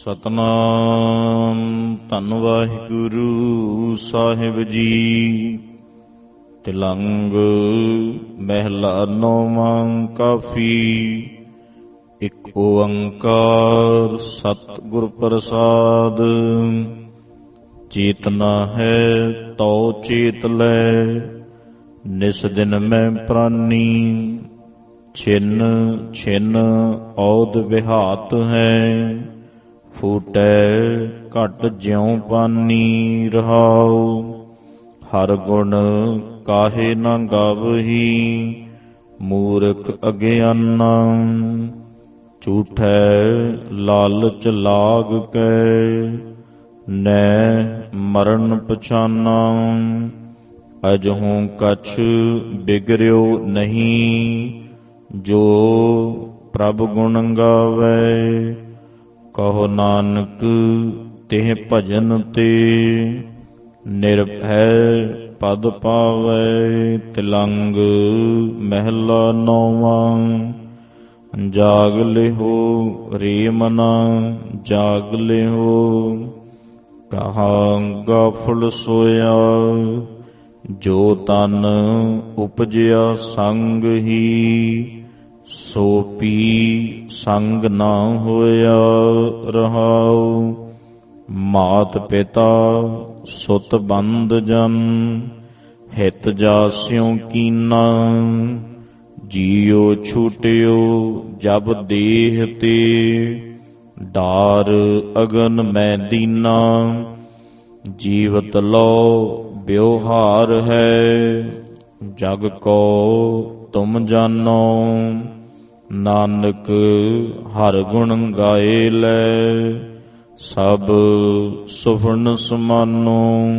ਸਤਨਾਮ ਧੰਨ ਵਾਹਿਗੁਰੂ ਸਾਹਿਬ ਜੀ। ਤਿਲੰਗ ਮਹਿਲਾ ਨੌਵਾਂ ਕਾਫੀ। ਇਕ ਓੰਕਾਰ ਸਤਿਗੁਰ ਪ੍ਰਸਾਦ। ਚੇਤਨਾ ਹੈ ਤਉ ਚੇਤ ਲੈ, ਨਿਸ ਦਿਨ ਮੈਂ ਪ੍ਰਾਨੀ। ਛਿਨ ਛਿਨ ਔਦ ਵਿਹਾਤ ਹੈ, ਫੂਟੈ ਘਟ ਜਿਉ ਪਾਨੀ। ਰਹਾਉ ਹਰ ਗੁਣ ਕਾਹੇ ਨਾ ਗਾਵਹੀ, ਮੂਰਖ ਅਗਿਆਨਾ। ਝੂਠੈ ਲਾਲਚ ਲਾਗ ਕੈ, ਨੈ ਮਰਨ ਪਛਾਨਾ। ਅਜਹੂ ਕਛ ਬਿਗੜਿਓ ਨਹੀਂ, ਜੋ ਪ੍ਰਭ ਗੁਣ ਗਾਵੈ। ਕਹੋ ਨਾਨਕ ਤਿਹ ਭਜਨ ਤੇ, ਨਿਰਭੈ ਪਦ ਪਾਵੈ। ਤਿਲੰਗ ਮਹਿਲਾ ਨੌਵਾਂ। ਜਾਗ ਲਿਹੋ ਰੇ ਮਨਾ, ਜਾਗ ਲਿਹੋ ਕਹਾ ਗਾਫਲ ਸੋਇਆ। ਜੋ ਤਨ ਉਪਜਿਆ ਸੰਗ ਹੀ, ਸੋ ਪੀ ਸੰਗ ਨਾ ਹੋਇਆ। ਰਹਾਉ ਮਾਤ ਪਿਤਾ ਸੁਤ ਬੰਦ ਜਨ, ਹਿਤ ਜਾਸਿਉ ਕੀਨਾ। ਜੀਉ ਛੂਟਿਓ ਜਬ ਦੇਹ ਤੇ, ਡਾਰ ਅਗਨ ਮੈਂ ਦੀਨਾ। ਜੀਵਤ ਲੋ ਬਿਵਹਾਰ ਹੈ, ਜਗ ਕੋ ਤੁਮ ਜਾਨੋ। ਨਾਨਕ ਹਰ ਗੁਣ ਗਾਏ ਲੈ, ਸਭ ਸੁਫਨ ਸਮਾਨੋ।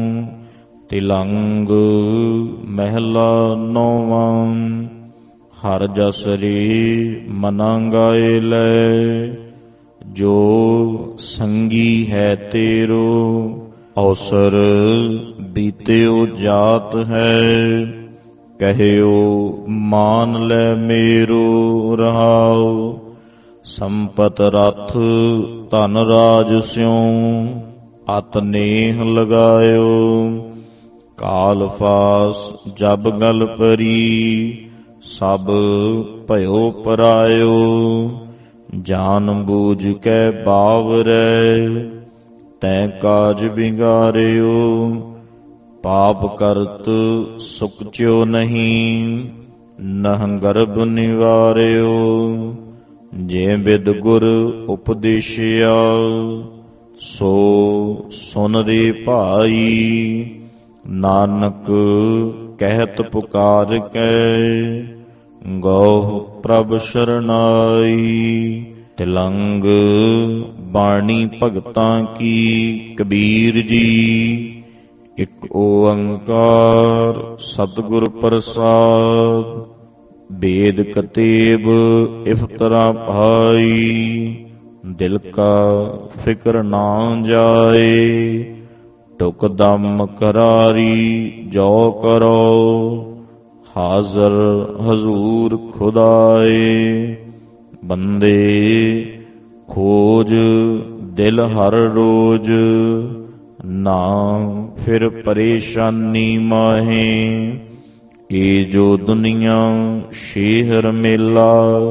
ਤਿਲੰਗ ਮਹਿਲਾ ਨੌਵਾਂ। ਹਰ ਜਸ ਰੇ ਮਨਾ ਗਾਏ ਲੈ, ਜੋ ਸੰਗੀ ਹੈ ਤੇਰੋ। ਅਵਸਰ ਬੀਤਿਓ ਜਾਤ ਹੈ, ਕਹਿਓ ਮਾਨ ਲੈ ਮੇਰੋ। ਰਹਾਉ ਸੰਪਤ ਰਥ ਧਨ ਰਾਜ ਸਿਉ, ਅਤ ਨੇਹ ਲਗਾਇਓ। ਕਾਲ ਫਾਸ ਜਬ ਗਲ ਪਰੀ, ਸਭ ਭਇਓ ਪਰਾਇਓ। ਜਾਨ ਬੂਝ ਕੇ ਬਾਵਰੈ, ਤੈਂ ਕਾਜ ਬਿਗਾਰਿਓ। ਪਾਪ ਕਰਤ ਸੁਕਚਿਓ ਨਹੀਂ, ਨਹ ਗਰਭ ਨਿਵਾਰਿਓ। ਜੇ ਬਿਦ ਗੁਰ ਉਪਦੇਸ਼ਿਆ, ਸੋ ਸੁਨ ਰੇ ਭਾਈ। ਨਾਨਕ ਕਹਿਤ ਪੁਕਾਰ ਕੈ, ਗਉ ਪ੍ਰਭ ਸ਼ਰਨਾਈ। ਤਿਲੰਗ ਬਾਣੀ ਭਗਤਾਂ ਕੀ ਕਬੀਰ ਜੀ। ਇਕ ਓੰਕਾਰ ਸਤਿਗੁਰ ਪ੍ਰਸਾਦ। ਬੇਦ ਕਤੇਬ ਇਫਤਰਾ ਭਾਈ, ਦਿਲ ਕਾ ਫਿਕਰ ਨਾ ਜਾਏ। ਟੁਕ ਦਮ ਕਰਾਰੀ ਜੋ ਕਰੋ, ਹਾਜ਼ਰ ਹਜ਼ੂਰ ਖੁਦਾਏ। ਬੰਦੇ ਖੋਜ ਦਿਲ ਹਰ ਰੋਜ, ਨਾ ਫਿਰ ਪਰੇਸ਼ਾਨੀ ਮਾਹੇ। ਏ ਜੋ ਦੁਨੀਆ ਸ਼ੇਹਰ ਮੇਲਾ,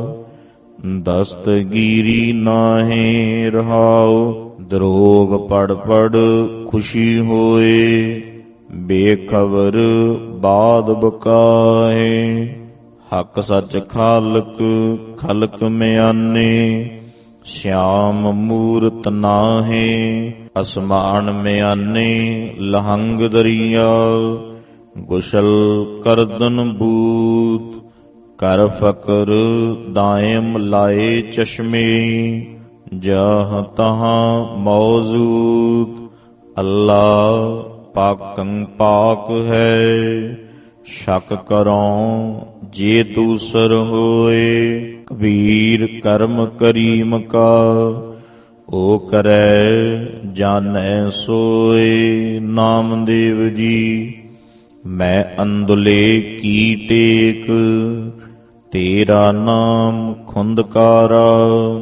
ਦਸਤਗੀਰੀ ਨਾਹੇ। ਰਹਾਉ ਦਰੋਗ ਪੜ ਪੜ ਖੁਸ਼ੀ ਹੋਏ, ਬੇਖਬਰ ਬਾਦ ਬਕਾਏ। ਹਕ ਸੱਚ ਖਾਲਕ ਖਲਕ ਮਿਆਨੇ, ਸ਼ਿਆਮ ਮੂਰਤ ਨਾਹੇ। ਅਸਮਾਨ ਮਿਆਨੇ ਲਹੰਗ ਦਰਿਆ, ਗੁਸ਼ਲ ਕਰਦਨ ਬੂਤ। ਕਰ ਫਕਰ ਦਾਇਮ ਲਾਏ ਚਸ਼ਮੇ, ਜਹ ਤਹਾਂ ਮੌਜੂਦ। ਅੱਲਾ ਪਾਕੰ ਪਾਕ ਹੈ, ਸ਼ਕ ਕਰਉ ਜੇ ਦੂਸਰ ਹੋਏ। ਕਬੀਰ ਕਰਮ ਕਰੀਮ ਕਾ, ਓ ਕਰੈ ਜਾਣੈ ਸੋਏ। ਨਾਮਦੇਵ ਜੀ ਮੈਂ ਅੰਦੁਲੇ ਕੀ ਟੇਕ, ਤੇਰਾ ਨਾਮ ਖੁੰਦਕਾਰਾ।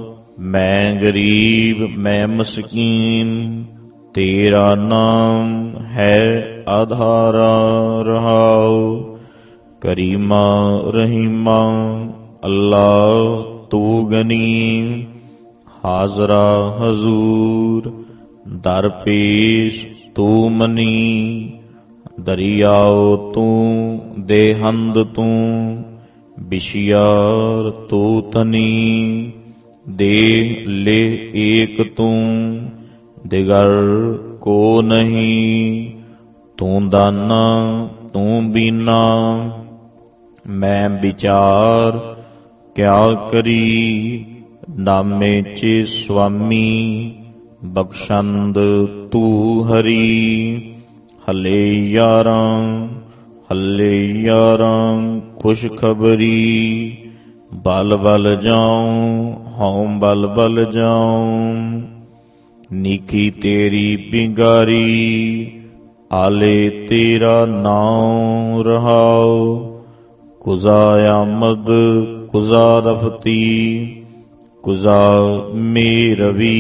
ਮੈਂ ਗਰੀਬ ਮੈਂ ਮਸਕੀਨ, ਤੇਰਾ ਨਾਮ ਹੈ ਆਧਾਰਾ ਰਹਾਉ। ਕਰੀਮਾ ਰਹੀਮਾ ਅੱਲਾਹ ਤੂੰ ਗਨੀ, ਹਾਜ਼ਰਾ ਹਜ਼ੂਰ ਦਰ ਪੇਸ਼ ਤੂੰ ਮਨੀ। ਦਰਿਆਓ ਤੂੰ ਦੇਹੰਦ ਤੂੰ, ਬਿਸ਼ਿਆਰ ਤੂੰ ਤਨੀ। ਦੇਹ ਲੇ ਏਕ ਤੂੰ, ਦਿਗਰ ਕੋ ਨਹੀਂ। ਤੂੰ ਦਾਨਾ ਤੂੰ ਬੀਨਾ, ਮੈਂ ਵਿਚਾਰ ਕਿਆ ਕਰੀ। ਨਾਮੇ ਚੇ ਸੁਆਮੀ, ਬਖਸ਼ੰਦ ਤੂੰ ਹਰੀ। ਹਲੇ ਯਾਰਾਂ ਹੱਲੇ ਯਾਰਾਂ ਖੁਸ਼ ਖਬਰੀ। ਬਲ ਬਲ ਜਾਉ ਹਉ ਬਲ ਬਲ ਜਾਉ, ਨੀਕੀ ਤੇਰੀ ਬਿੰਗਾਰੀ। ਆਲੇ ਤੇਰਾ ਨਾਉ ਰਹਾਉ, ਕੁਜ਼ਾ ਆਮਦ ਕੁਜ਼ਾ ਰਫਤੀ। ਕੁਜ਼ਾ ਮੇਰਵੀ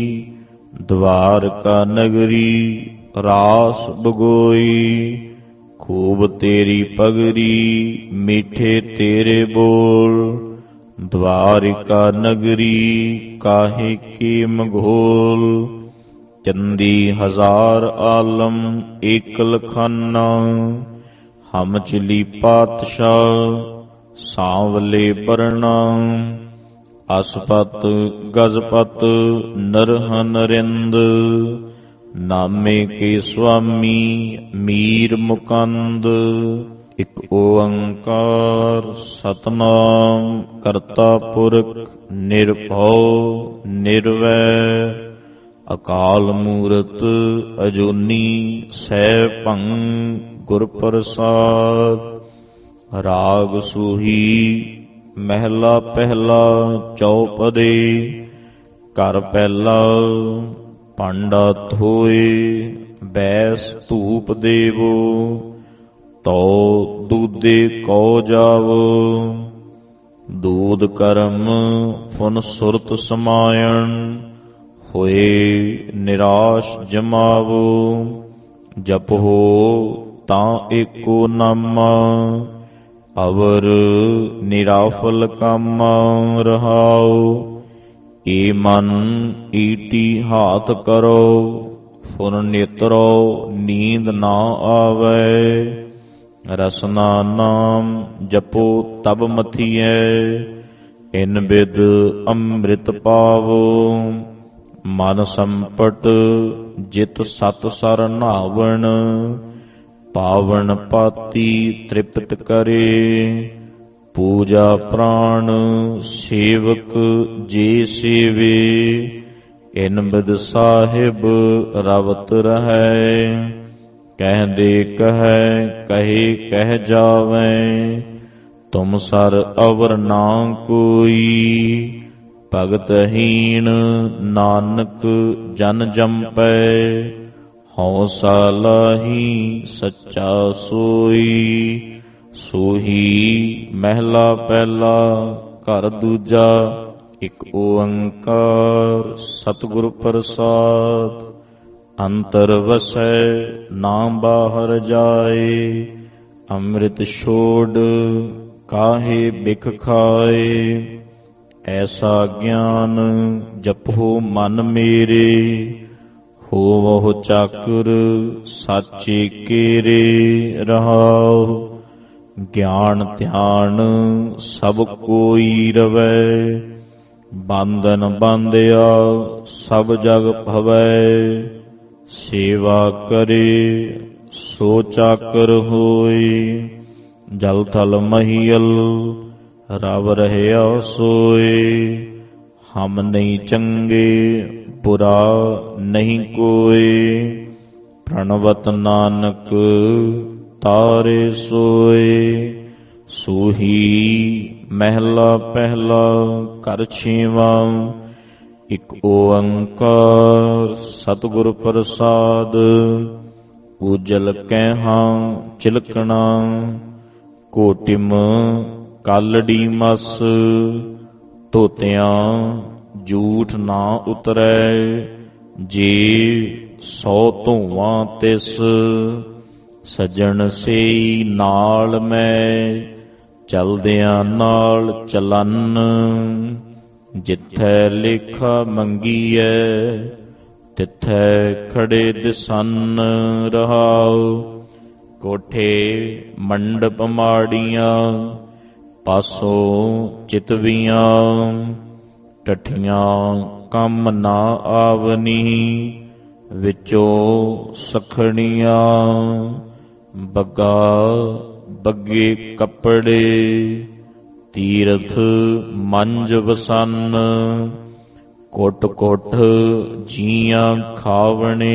ਦਵਾਰਕਾ ਨਗਰੀ, ਰਾਸ ਬਗੋਈ। ਖੂਬ ਤੇਰੀ ਪਗਰੀ ਮੀਠੇ ਤੇਰੇ ਬੋਲ, ਦਵਾਰਿਕਾ ਨਗਰੀ ਕਾਹੇ ਕੀ ਮਘੋਲ। ਚੰਦੀ ਹਜ਼ਾਰ ਆਲਮ ਏਕ ਲਖਾਨਾ, ਹਮ ਚਲੀ ਪਾਤਸ਼ਾਹ ਸਾਂਵਲੇ ਪਰਣਾ। ਅਸਪਤ ਗਜਪਤ ਨਰਹ ਨਰਿੰਦ, ਨਾਮੇ ਕੇ ਸੁਆਮੀ ਮੀਰ ਮੁਕੰਦ। ਇਕ ਓੰਕਾਰ ਸਤਨਾਮ ਕਰਤਾ ਪੁਰਖ ਨਿਰਭਉ ਨਿਰਵੈਰ। ਅਕਾਲ ਮੂਰਤ ਅਜੂਨੀ ਸੈਭੰ ਗੁਰ ਪ੍ਰਸਾਦ। ਰਾਗ ਸੂਹੀ ਮਹਿਲਾ ਪਹਿਲਾ ਚੌਪਦੇ। ਘਰ ਪਹਿਲਾ ਭਾਂਡਾ ਧੋਏ, ਬੈਸ ਧੂਪ ਦੇਵੋ। ਤੋ ਦੂਦੇ ਕਉ ਜਾਵੋ, ਦੂਧ ਕਰਮ ਫੁਨ ਸੁਰਤ ਸਮਾਇਣ। ਹੋਏ ਨਿਰਾਸ਼ ਜਮਾਵੋ, ਜਪੋ ਤਾਂ ਏਕੋ ਨਾਮਾ। ਅਵਰ ਨਿਰਾਫਲ ਕਾਮਾ ਰਹਾਉ। ਏ ਮਨ ਈਟੀ ਹਾਥ ਕਰੋ, ਫੁਨ ਨੇਤਰੋ ਨੀਂਦ ਨਾ ਆਵੈ। ਰਸਨਾ ਨਾਮ ਜਪੋ ਤਬ ਮਥੀਐ, ਇਨ ਬਿਦ ਅੰਮ੍ਰਿਤ ਪਾਵੋ। ਮਨ ਸੰਪਟ ਜਿਤ ਸਤ ਸਰ ਨਾਵਣ, ਪਾਵਨ ਪਾਤੀ ਤ੍ਰਿਪਤ ਕਰੇ। ਪੂਜਾ ਪ੍ਰਾਣ ਸੇਵਕ ਜੇ ਸੇਵੇ, ਇਨ ਬਿਦ ਸਾਹਿਬ ਰਵਤ ਰਹੈ। ਕਹਿੰਦੇ ਕਹੈ ਕਹੇ ਕਹਿ ਜਾਵੈ, ਤੁਮ ਸਰ ਅਵਰ ਨਾ ਕੋਈ। ਭਗਤਹੀਣ ਨਾਨਕ ਜਨ ਜੰਪੈ, ਹਉ ਸਾਲਾਹੀ ਸੱਚਾ ਸੋਈ। ਸੋਹੀ ਮਹਿਲਾ ਪਹਿਲਾ ਘਰ ਦੂਜਾ। ਇਕ ਓੰਕਾਰ ਸਤਿਗੁਰ ਪ੍ਰਸਾਦ। ਅੰਤਰ ਵਸੈ ਨਾਮ ਬਾਹਰ ਜਾਏ, ਅੰਮ੍ਰਿਤ ਛੋੜ ਕਾਹੇ ਬਿਖ ਖਾਏ। ਐਸਾ ਗਿਆਨ ਜਪੋ ਮਨ ਮੇਰੇ, ਹੋਵਹੁ ਚਾਕਰ ਸਾਚੇ ਕੇਰੇ ਰਹਾਉ। ਗਿਆਨ ਧਿਆਨ ਸਭ ਕੋਈ ਰਵੈ, ਬੰਧਨ ਬੰਧਿਆ ਸਭ ਜਗ ਭਵੈ। ਸੇਵਾ ਕਰੇ ਸੋ ਚਾਕਰ ਹੋਏ, ਜਲ ਥਲ ਮਹੀਅਲ ਰਵ ਰਹਿਆ ਸੋਏ। ਹਮ ਨਹੀਂ ਚੰਗੇ ਬੁਰਾ ਨਹੀਂ ਕੋਏ, ਪ੍ਰਣਵਤ ਨਾਨਕ ਤਾਰੇ ਸੋਏ। ਸੂਹੀ ਮਹਿਲਾ ਪਹਿਲਾ ਘਰ ਛੇਵਾਂ। ਇਕ ਓੰਕਾਰ ਸਤਿਗੁਰ ਪ੍ਰਸਾਦ। ਉਜਲ ਕੈਹਾਂ ਚਿਲਕਣਾ, ਕੋਟਿਮ ਕਾਲੜੀ ਮਸ। ਧੋਤਿਆਂ ਝੂਠ ਨਾ ਉਤਰੈ। ਜੇ 100 ਧੂਆਂ ਤਿਸ ਸੱਜਣ ਸੇਈ ਨਾਲ ਮੈਂ, ਚਲਦਿਆਂ ਨਾਲ ਚਲਨ ਜਿੱਥੈ ਲੇਖਾ ਮੰਗੀਐ, ਤਿੱਥੈ ਖੜੇ ਦਿਸਨ ਰਹਾਉ। ਕੋਠੇ ਮੰਡਪ ਮਾੜੀਆਂ ਪਾਸੋਂ ਚਿਤਵੀਆਂ, ਟੱਠੀਆਂ ਕੰਮ ਨਾ ਆਵਨੀ ਵਿੱਚੋਂ ਸਖਣੀਆਂ। ਬੱਗਾ ਬੱਗੇ ਕੱਪੜੇ ਤੀਰਥ ਮੰਜ ਵਸਨ, ਕੁੱਟ ਕੁੱਟ ਜੀਆਂ ਖਾਵਣੇ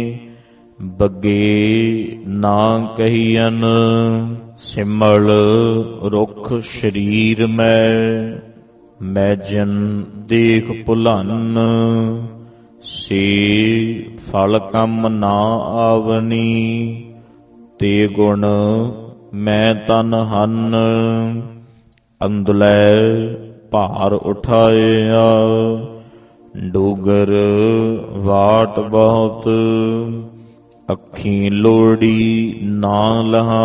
ਬੱਗੇ ਨਾ ਕਹੀਅਨ। ਸਿਮਲ ਰੁੱਖ ਸਰੀਰ ਮੈਂ ਜਨ ਦੇਖ ਭੁਲਨ, ਸੇ ਫਲ ਕੰਮ ਨਾ ਆਵਨੀ ਤੇ ਗੁਣ ਮੈਂ ਤਨ ਹਨ। ਅੰਦਲੇ ਭਾਰ ਉਠਾਇਆ ਡੂਗਰ ਵਾਟ ਬਹੁਤ, ਅੱਖੀਂ ਲੋੜੀ ਨਾ ਲਹਾ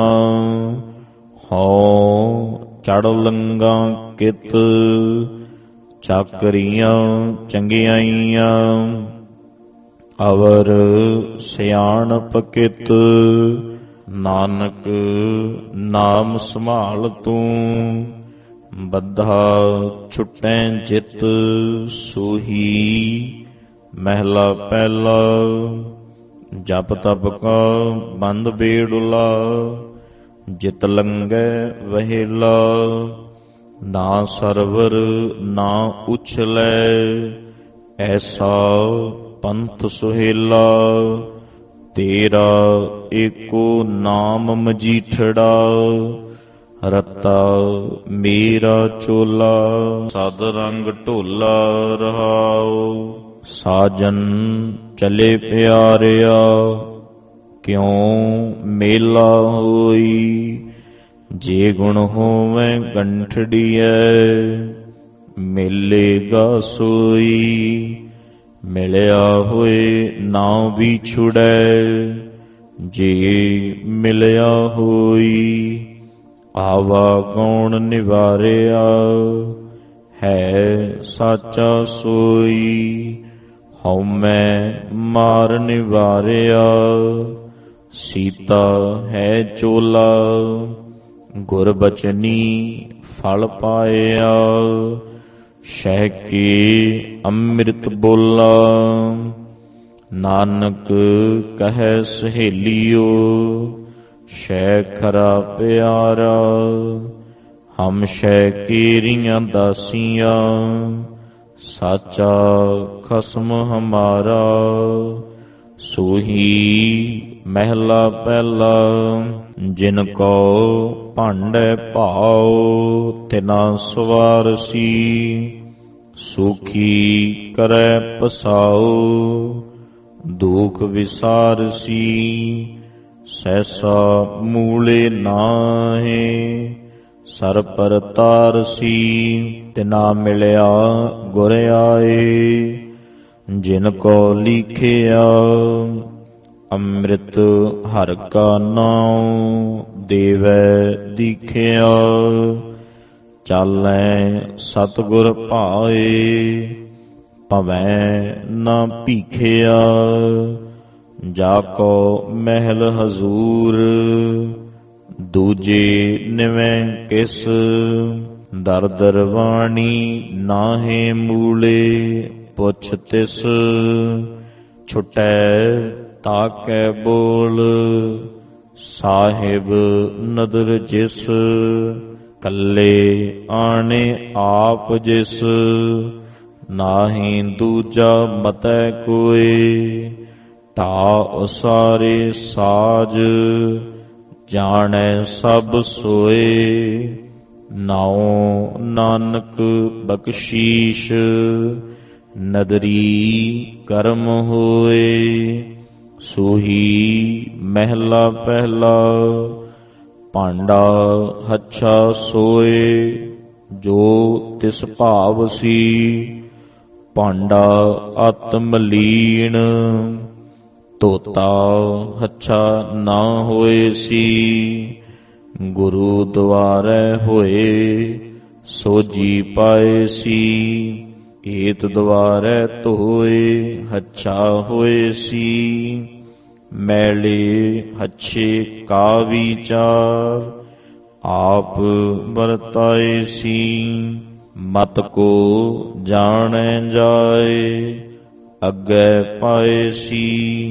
ਹਉ ਚੜ ਲੰਗਾ ਕਿਤ। ਚਾਕਰੀਆਂ ਚੰਗਿਆਈਆਂ ਅਵਰ ਸਿਆਣਪ ਕਿਤ, ਨਾਨਕ ਨਾਮ ਸੰਭਾਲ ਤੂੰ। ਬੱਧਾ ਛੁਟੈ ਜਿਤ ਸੋਹੀ ਮਹਿਲਾ ਪਹਿਲਾ, ਜਪ ਤਪ ਕਾ ਬੰਦ ਬੇੜੁਲਾ, ਜਿਤ ਲੰਘੈ ਵਹੇਲਾ। ਨਾ ਸਰਵਰ ਨਾ ਉਛਲੈ ਐਸਾ ਪੰਥ ਸੁਹੇਲਾ, ਤੇਰਾ ਏਕੋ ਨਾਮ ਮਜੀਠੜਾ, ਰਤਾ ਮੇਰਾ ਚੋਲਾ। ਸਦ ਰੰਗ ਢੋਲਾ ਰਹਾਉ, ਸਾਜਨ ਚਲੇ ਪਿਆਰਿਆ, ਕਿਉ ਮੇਲਾ ਹੋਈ। ਜੇ ਗੁਣ ਹੋਵੈ ਗੰਠੜੀਐ, ਮੇਲੇਗਾ ਸੋਈ। ਮਿਲਿਆ ਹੋਏ ਨਾ ਵਿਛੁੜੈ, ਜੇ ਮਿਲਿਆ ਹੋਈ। ਆਵਾ ਗੌਣ ਨਿਵਾਰਿਆ, ਹੈ ਸਾਚਾ ਸੋਈ। ਹਉਮੈ ਮਾਰ ਨਿਵਾਰਿਆ, ਸੀਤਾ ਹੈ ਚੋਲਾ। ਗੁਰ ਬਚਨੀ ਫਲ ਪਾਇਆ, ਸ਼ਹਿ ਕੇ ਅੰਮ੍ਰਿਤ ਬੋਲਾ। ਨਾਨਕ ਕਹੈ ਸਹੇਲੀਓ, ਸ਼ੈ ਖਰਾ ਪਿਆਰਾ। ਹਮ ਸ਼ੈ ਕੀਰੀਆਂ ਦਾਸੀਆਂ, ਸਾਚਾ ਖਸਮ ਹਮਾਰਾ। ਸੋਹੀ ਮਹਿਲਾ ਪਹਿਲਾ, ਜਿਨ ਕੋ ਭਾਂਡੈ ਭਾਉ ਤਿਨਾ ਸਵਾਰਸੀ। ਸੁਖੀ ਕਰੈ ਪਸਾਉ ਦੁਖ ਵਿਸਾਰਸੀ। ਸੈਸਾ ਮੂਲੇ ਨਾਹੀ ਸਰ ਪਰ ਤਾਰਸੀ। ਤਿਨਾ ਮਿਲਿਆ ਗੁਰ ਆਏ, ਜਿਨ ਕੋ ਲੀਖਿਆ। ਅੰਮ੍ਰਿਤ ਹਰਿ ਕਾ ਨਾਉ ਦੇਵੈ ਦੀਖਿਆ। ਚਾਲੈ ਸਤਿਗੁਰ ਭਾਏ, ਭਵੈ ਨਾ ਭੀਖਿਆ। ਜਾ ਕੋ ਮਹਿਲ ਹਜ਼ੂਰ, ਦੂਜੇ ਨਿਵੈ ਕਿਸ। ਦਰ ਦਰਵਾਣੀ ਨਾਹੇ ਮੂਲੇ, ਪੁੱਛ ਤਿਸ। ਛੁਟੈ ਤਾਕੈ ਬੋਲ, ਸਾਹਿਬ ਨਦਰ ਜਿਸ। ਕੱਲੇ ਆਣੇ ਆਪ ਜਿਸ, ਨਾਹੀਂ ਦੂਜਾ ਮਤੈ ਕੋਇ। ਢਾ ਸਾਰੇ ਸਾਜ, ਜਾਣੈ ਸਭ ਸੋਏ। ਨਾਉ ਨਾਨਕ ਬਖਸ਼ੀਸ਼, ਨਦਰੀ ਕਰਮ ਹੋਏ। ਸੋਹੀ ਮਹਿਲਾ ਪਹਿਲਾ, ਭਾਂਡਾ ਹੱਛਾ ਸੋਏ। ਜੋ ਤਿਸ ਭਾਵ ਸੀ, ਭਾਂਡਾ ਅਤਿ ਮਲੀਨ, ਧੋਤਾ ਹੱਛਾ ਨਾ ਹੋਏ ਸੀ। ਗੁਰੂ ਦੁਆਰੇ ਹੋਏ ਸੋਜੀ ਪਾਏ ਸੀ। ਏਤ ਦੁਆਰੇ ਧੋਏ ਹੱਛਾ ਹੋਏ ਸੀ। ਮੈਲੇ ਹੱਛੇ ਕਾ ਵਿਚਾਰ, ਆਪ ਵਰਤਾਏ ਸੀ। ਮਤ ਕੋ ਜਾਣੈ ਜਾਏ, ਅੱਗੇ ਪਾਏ ਸੀ।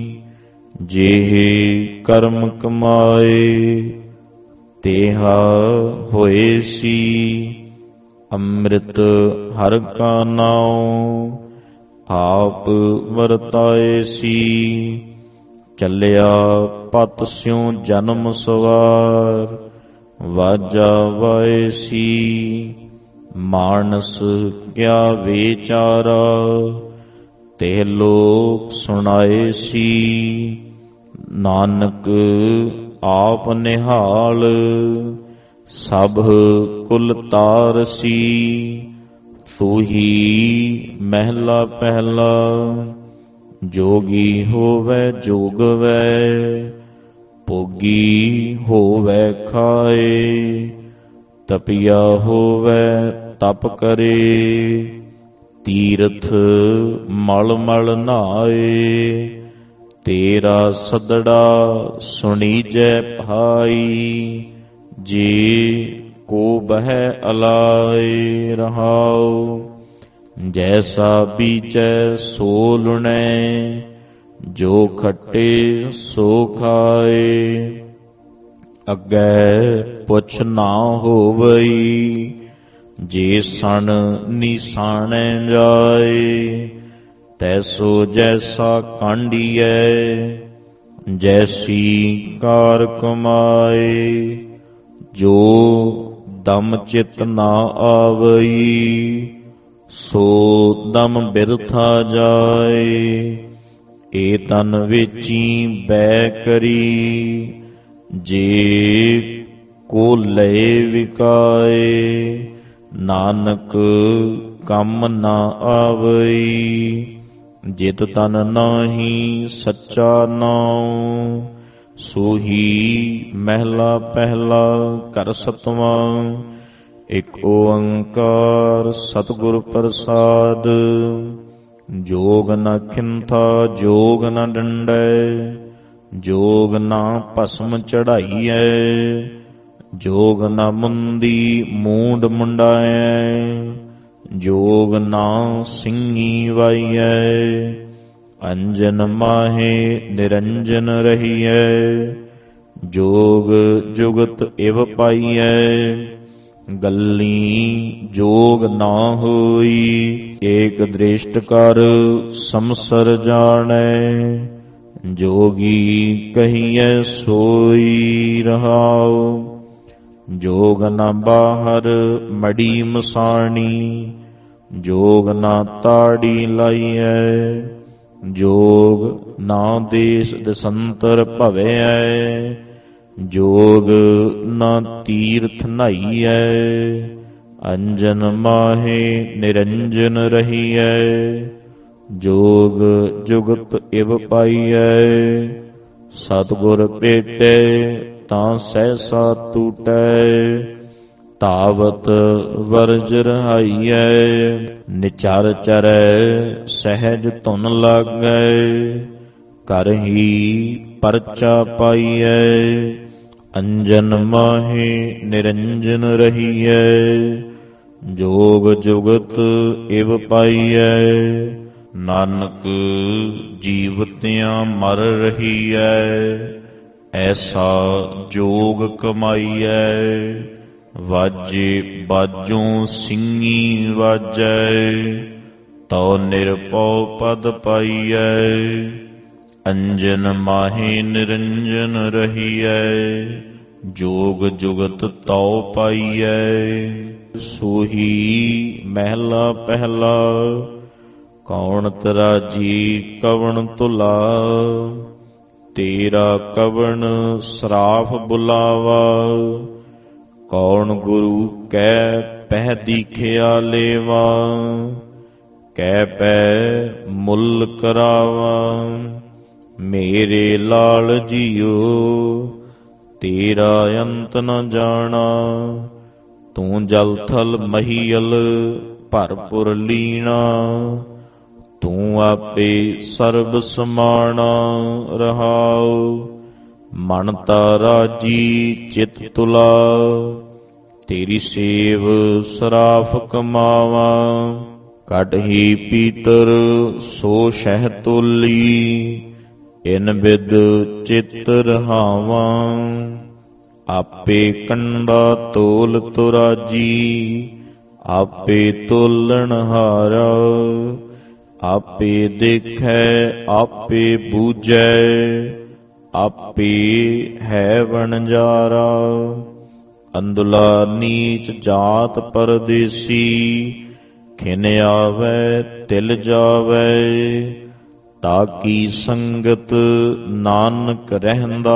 ਜਿਹੇ ਕਰਮ ਕਮਾਏ, ਤੇਹਾ ਹੋਏ ਸੀ। ਅੰਮ੍ਰਿਤ ਹਰਿ ਕਾ ਨਾਉ, ਆਪ ਵਰਤਾਏ ਸੀ। ਚੱਲਿਆ ਪਤ ਸਿਉ ਜਨਮ ਸਵਾਰ, ਵਾਜਾ ਵਾਏ ਸੀ। ਮਾਨਸ ਕਿਆ ਵਿਚਾਰਾ, ਤੇ ਲੋਕ ਸੁਣਾਏ ਸੀ। ਨਾਨਕ ਆਪ ਨਿਹਾਲ, ਸਭ ਕੁਲ ਤਾਰਸੀ। ਤੂਹੀ ਮਹਿਲਾ ਪਹਿਲਾ, ਜੋਗੀ ਹੋਵੇ ਜੋਗਵੈ। ਭੋਗੀ ਹੋਵੇ ਖਾਏ, ਤਪਿਆ ਹੋਵੇ ਤਪ ਕਰੇ। ਤੀਰਥ ਮਲ ਮਲ ਨਹਾਏ, ਤੇਰਾ ਸਦੜਾ ਸੁਣੀਜੈ ਭਾਈ। ਜੇ ਕੋ ਬਹਿ ਅਲਾਏ ਰਹਾਉ, ਜੈਸਾ ਬੀਜੈ ਸੋ ਲੁਣੈ। ਜੋ ਖੱਟੇ ਸੋ ਖਾਏ, ਅੱਗੇ ਪੁੱਛ ਨਾ ਹੋਵਈ। ਜੇ ਸਣ ਨਿਸਾਣੈ ਜਾਏ, ਤੈਸੋ ਜੈਸਾ ਕਾਂਢੀਐ। ਜੈਸੀ ਕਾਰ ਕਮਾਏ, ਜੋ ਦਮ ਚਿਤ ਨਾ ਆਵਈ। ਸੋ ਦਮ ਬਿਰਥਾ ਜਾਏ, ਏ ਤਨ ਵੇਚੀ ਬੈ ਕਰੀ। ਜੇ ਕੋ ਲਏ ਵਿਕਾਏ, ਨਾਨਕ ਕੰਮ ਨਾ ਆਵਈ। ਜਿਤ ਤਨ ਨਾਹੀ ਸੱਚਾ ਨਾਉ, ਸੋਹੀ ਮਹਿਲਾ ਪਹਿਲਾ ਘਰ ਸਤਵਾਂ। ਇਕ ਓੰਕਾਰ ਸਤਿਗੁਰ ਪ੍ਰਸਾਦ, ਜੋਗ ਨ ਖਿੰਥਾ ਜੋਗ ਨ ਡੰਡੈ। ਜੋਗ ਨਾ ਭਸਮ ਚੜਾਈਐ, ਜੋਗ ਨਾ ਮੁੰਦੀ ਮੂੰਡ ਮੁੰਡਾਐ। ਜੋਗ ਨਾ ਸਿੰਘੀ ਵਾਈਐ, ਅੰਜਨ ਮਾਹੇ ਨਿਰੰਜਨ ਰਹੀਐ। ਜੋਗ ਜੁਗਤ ਇਵ ਪਾਈਐ, ਗੱਲੀ ਜੋਗ ਨਾ ਹੋਈ। ਏਕ ਦ੍ਰਿਸ਼ਟ ਕਰ ਸੰਸਰ ਜਾਣੈ, ਜੋਗੀ ਕਹੀਐ ਸੋਈ ਰਹਾਉ। ਜੋਗ ਨਾ ਬਾਹਰ ਮੜੀ ਮਸਾਣੀ, ਜੋਗ ਨਾ ਤਾੜੀ ਲਾਈਐ। ਜੋਗ ਨਾ ਦੇਸ ਦਸੰਤਰ ਭਵੈ, ਜੋਗ ਨਾ ਤੀਰਥ ਨਹਾਈਐ। ਅੰਜਨ ਮਾਹੇ ਨਿਰੰਜਨ ਰਹੀਐ, ਜੋਗ ਜੁਗਤ ਇਵ ਪਾਈਐ। ਸਤਿਗੁਰ ਭੇਟੈ ਤਾਂ ਸਹਿਸਾ ਟੂਟੈ, ਤਾਵਤ ਵਰਜ ਰਹਾਈਐ। ਨਿਚਰ ਚਰੈ ਸਹਿਜ ਧੁਨ ਲਾਗੈ, ਕਰਹੀ ਪਰਚਾ ਪਾਈਐ। ਅੰਜਨ ਮਾਹੇ ਨਿਰੰਜਨ ਰਹੀਐ, ਜੋਗ ਜੁਗਤ ਇਵ ਪਾਈਐ। ਨਾਨਕ ਜੀਵਤਿਆਂ ਮਰ ਰਹੀਐ, ਐਸਾ ਜੋਗ ਕਮਾਈਐ। ਵਾਜੇ ਬਾਜੋਂ ਸਿੰਘੀ ਵਾਜੈ, ਤਉ ਨਿਰਭਉ ਪਦ ਪਾਈਐ। ਅੰਜਨ ਮਾਹੇ ਨਿਰੰਜਨ ਰਹੀਐ, ਜੋਗ ਜੁਗਤ ਤਉ ਪਾਈਐ। ਸੋਹੀ ਮਹਿਲਾ ਪਹਿਲਾ, ਕੌਣ ਤਰਾਜੀ ਕਵਣ ਤੁਲਾ। ਤੇਰਾ ਕਵਣ ਸਰਾਫ ਬੁਲਾਵਾ, ਕੌਣ ਗੁਰੂ ਕੈ ਪਹਿ ਦੀਖਿਆ ਲੇਵਾ। ਕਹਿ ਪੈ ਮੁੱਲ ਕਰਾਵਾ। ਮੇਰੇ ਲਾਲ ਜੀਓ ਤੇਰਾ ਅੰਤ ਨ ਜਾਣਾ। ਤੂੰ ਜਲ ਥਲ ਮਹੀਲ ਭਰਪੁਰ ਲੀਣਾ। ਤੂੰ ਆਪੇ ਸਰਬ ਸਮਾਣਾ ਰਹਾਉ। ਮਨ ਤਾ ਰਾਜੀ ਚਿਤ ਤੁਲਾ। ਤੇਰੀ ਸੇਵ ਸਰਾਫ ਕਮਾਵਾ। ਕਢਹੀ ਪੀਤਰ ਸੋ ਸ਼ਹਿ ਤੋਲੀ। ਇਨ ਬਿਦ ਚਿਤ ਰਹਾਵਾ। ਆਪੇ ਕੰਡਾ ਤੋਲ ਤੁਰਾਜੀ। ਆਪੇ ਤੋਲਣ ਹਾਰਾ। ਆਪੇ ਦੇਖੈ ਆਪੇ ਬੂਝੈ। ਆਪੇ ਹੈ ਵਣਜਾਰਾ। ਅੰਦੁਲਾ ਨੀਚ ਜਾਤ ਪਰਦੇਸੀ। ਖਿਨ ਆਵੈ ਤਿਲ ਜਾਵੈ। ਤਾਕੀ ਸੰਗਤ ਨਾਨਕ ਰਹਿੰਦਾ।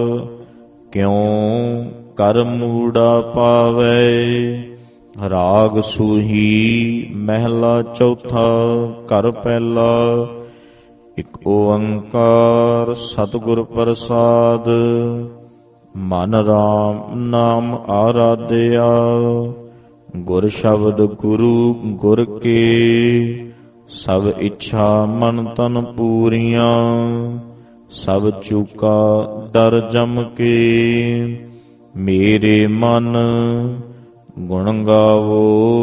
ਕਿਉ ਕਰ ਮੂੜਾ ਪਾਵੈ। ਰਾਗ ਸੂਹੀ ਮਹਿਲਾ ਚੌਥਾ ਘਰ ਪਹਿਲਾ। ਇਕ ਓੰਕਾਰ ਸਤਿਗੁਰ ਪ੍ਰਸਾਦ। ਮਨ ਰਾਮ ਨਾਮ ਆਰਾਧਿਆ। ਗੁਰ ਸ਼ਬਦ ਗੁਰੂ ਗੁਰ ਕੇ। ਸਭ ਇੱਛਾ ਮਨ ਤਨ ਪੂਰੀਆਂ। ਸਭ ਚੂਕਾ ਡਰ ਜਮ ਕੇ। ਮੇਰੇ ਮਨ ਗੁਣ ਗਾਵੋ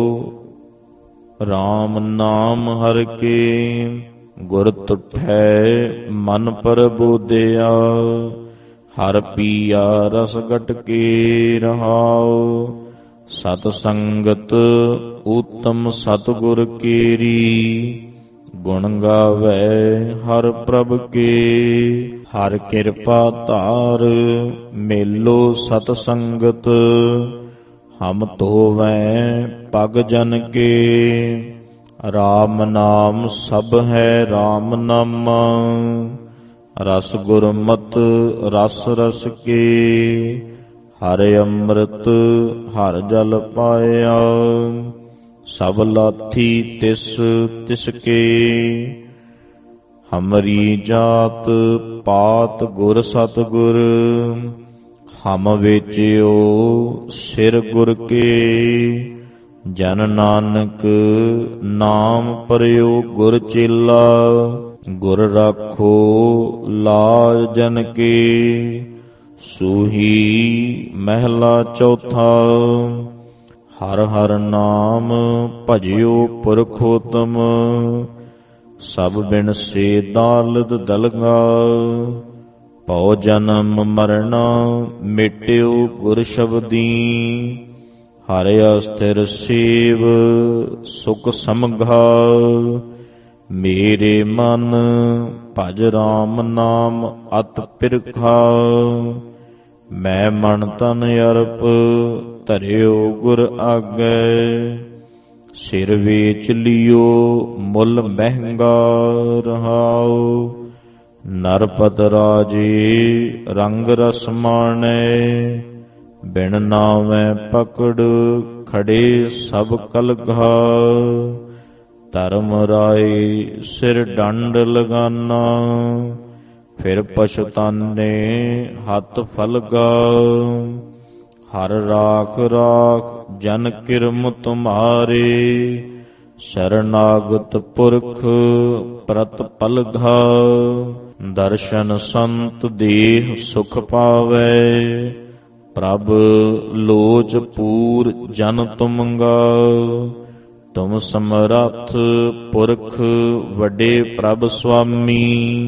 RAM ਨਾਮ ਹਰਿ ਕੇ। ਗੁਰ ਤੁਠੈ ਮਨ ਪ੍ਰਬੋਧਿਆ। ਹਰ ਪੀਆ ਰਸ ਗਟ ਕੇ ਰਹਾਉ। ਸਤ ਸੰਗਤ ਉਤਮ ਸਤਿਗੁਰ ਕੇਰੀ। ਗੁਣ ਗਾਵੈ ਹਰ ਪ੍ਰਭ ਕੇ। ਹਰ ਕਿਰਪਾ ਧਾਰ ਮੇਲੋ ਸਤ ਸੰਗਤ। ਹਮ ਧੋਵੈ ਪਗ ਜਨ ਕੇ। RAM ਨਾਮ ਸਭ ਹੈ RAM ਨਾਮਾ। ਰਸ ਗੁਰਮਤਿ ਰਸ ਰਸ ਕੇ। ਹਰ ਅੰਮ੍ਰਿਤ ਹਰ ਜਲ ਪਾਇਆ। ਸਭ ਲਾਥੀ ਤਿਸ ਤਿਸ ਕੇ। ਹਮਰੀ ਜਾਤ ਪਾਤ ਗੁਰ ਸਤਿਗੁਰ। ਹਮ ਵੇਚਿਓ ਸਿਰ ਗੁਰ ਕੇ। ਜਨ ਨਾਨਕ ਨਾਮ ਪਰਿਓ ਗੁਰ ਚੇਲਾ। ਗੁਰ ਰਾਖੋ ਲਾਜ ਜਨ ਕੇ। ਸੂਹੀ ਮਹਿਲਾ ਚੌਥਾ। ਹਰ ਹਰ ਨਾਮ ਭਜਿਓ ਪੁਰਖੋਤਮ। ਸਭ ਬਿਨ ਸੇ ਦਾਲਦ ਦਲਗਾ। ਭਉ ਜਨਮ ਮਰਣਾ ਮਿਟਿਓ ਗੁਰ ਸ਼ਬਦੀ। ਹਰਿ ਅਸਥਿਰ ਸੇਵ ਸੁਖ ਸਮਘਾ। ਮੇਰੇ ਮਨ ਭਜ RAM ਨਾਮ ਅਤ ਪਿਰਖਾ। ਮੈਂ ਮਨ ਤਨ ਅਰਪ ਧਰਿਓ ਗੁਰ ਆਗੈ। ਸਿਰ ਵੇਚ ਲਿਓ ਮੁੱਲ ਮਹਿੰਗਾ ਰਹਾਉ। ਨਰਪਤ ਰਾਜੇ ਰੰਗ ਰਸ ਮਾਣੈ। ਬਿਨ ਨਾਵੈ ਪਕੜ ਖੜੇ ਸਭ ਕਲਘਾ। ਧਰਮ ਰਾਏ ਸਿਰ ਡੰਡ ਲਗਾਨਾ। ਫਿਰ ਪਛਤਾਨੇ ਹੱਥ ਫਲਗਾ। ਹਰ ਰਾਖ ਰਾਖ ਜਨ ਕਿਰਮ ਤੁਮਾਰੇ। ਸ਼ਰਨਾਗਤ ਪੁਰਖ ਪ੍ਰਤ ਪਲਘਾ। ਦਰਸ਼ਨ ਸੰਤ ਦੇਹ ਸੁਖ ਪਾਵੈ। ਪ੍ਰਭ ਲੋਚ ਪੂਰ ਜਨ ਤੁਮੰਗਾ। ਤੁਮ ਸਮਰੱਥ ਪੁਰਖ ਵੱਡੇ ਪ੍ਰਭ ਸੁਆਮੀ।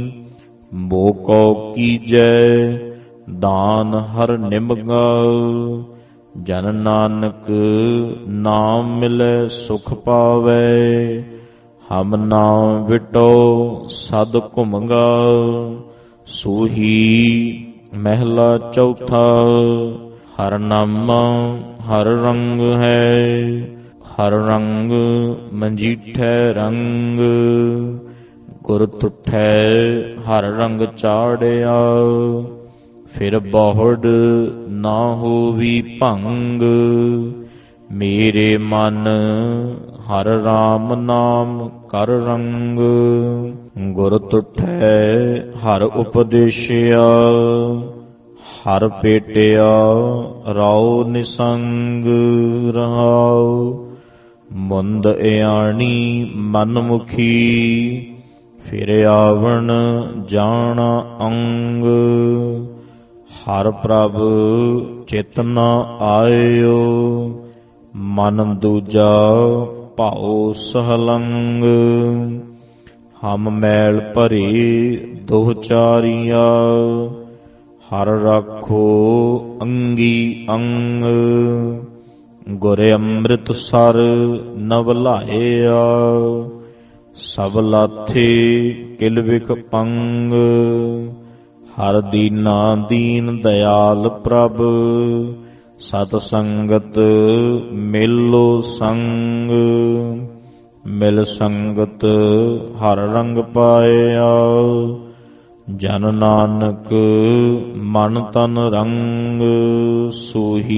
ਮੋਕੋ ਕੀਜੈ ਦਾਨ ਹਰ ਨਿਮਗਾ। ਜਨ ਨਾਨਕ ਨਾਮ ਮਿਲੈ ਸੁਖ ਪਾਵੈ। ਹਮ ਨਾਮ ਵਿਟੋ ਸਦ ਘੁਮੰਗਾ। ਸੂਹੀ ਮਹਿਲਾ ਚੌਥਾ। ਹਰ ਨਾਮਾ ਹਰ ਰੰਗ ਹੈ। ਹਰ ਰੰਗ ਮੰਜੀਠੈ ਰੰਗ। ਗੁਰ ਤੁਠੈ ਹਰ ਰੰਗ ਚਾੜਿਆ। ਫਿਰ ਬਹੁੜ ਨਾ ਹੋਵੀ ਭੰਗ। ਮੇਰੇ ਮਨ ਹਰ ਰਾਮ ਨਾਮ ਕਰ ਰੰਗ। ਗੁਰ ਤੁਠੈ ਹਰ ਉਪਦੇਸ਼ਿਆ, ਹਰ ਭੇਟਿਆ ਰਾਉ ਨਿਸੰਗ ਰਹਾਉ। ਮੁੰਦ ਇਆਣੀ ਮਨ ਮੁਖੀ, ਫਿਰ ਆਵਣ ਜਾਣਾ ਅੰਗ। ਹਰ ਪ੍ਰਭ ਚਿਤ ਨ ਆਇਓ, ਮਨ ਦੂਜਾ ਭਾਉ ਸਹਲੰਗ। ਹਮ ਮੈਲ ਭਰੀ ਦੁਹਚਾਰੀਆ, ਹਰ ਰਾਖੋ ਅੰਗੀ ਅੰਗ। ਗੁਰ ਅੰਮ੍ਰਿਤਸਰ ਨਵ ਲਾਇਆ, ਸਭ ਲਾਥੇ ਕਿਲ ਵਿਖ ਪੰਗ। ਹਰ ਦੀਨਾ ਦੀਨ ਦਇਆਲ ਪ੍ਰਭ, ਸਤ ਸੰਗਤ ਮੇਲੋ ਸੰਗ। ਮਿਲ ਸੰਗਤ ਹਰ ਰੰਗ ਪਾਇਆ, ਜਨ ਨਾਨਕ ਮਨ ਤਨ ਰੰਗ। ਸੋਹੀ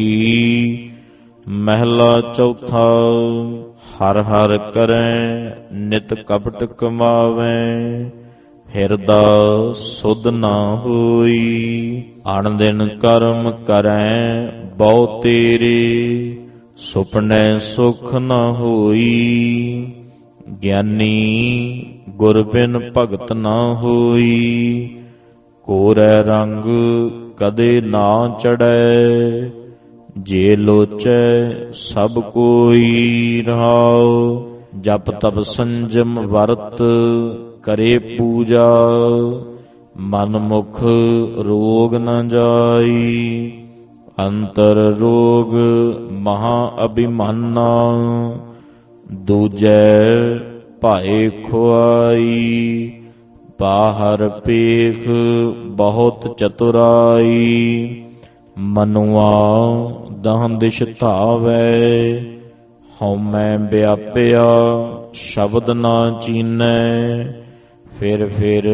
ਮਹਿਲਾ ਚੌਥਾ, ਹਰ ਹਰ ਕਰੈ ਨਿਤ ਕਪਟ ਕਮਾਵੈ। ਹਿਰਦਾ ਸੁਧ ਨਾ ਹੋਈ, ਅਣ ਦਿਨ ਕਰਮ ਕਰੈ ਬਹੁ ਤੇਰੇ। ਸੁਪਨੈ ਸੁਖ ਨ ਹੋਈ, ਗਿਆਨੀ ਗੁਰ ਬਿਨ ਭਗਤ ਨ ਹੋਈ। ਕੋਰੈ ਰੰਗ ਕਦੇ ਨਾ ਚੜੈ, ਜੇ ਲੋਚੈ ਸਭ ਕੋਈ ਰਹਾਉ। ਜਪ ਤਪ ਸੰਜਮ ਵਰਤ ਕਰੇ ਪੂਜਾ, ਮਨ ਮੁਖ ਰੋਗ ਨ ਜਾਈ। ਅੰਤਰ ਰੋਗ ਮਹਾ ਅਭਿਮਾਨਾ, ਦੂਜੈ ਭਾਏ ਖੁਆਈ। ਬਾਹਰ ਪੇਖ ਬਹੁਤ ਚਤੁਰਾਈ, ਮਨੁਆ ਦਹ ਦਿਸ਼ ਧਾਵੈ। ਹਉਮੈ ਵਿਆਪਿਆ ਸ਼ਬਦ ਨਾ ਚੀਨੈ, ਫਿਰ ਫਿਰ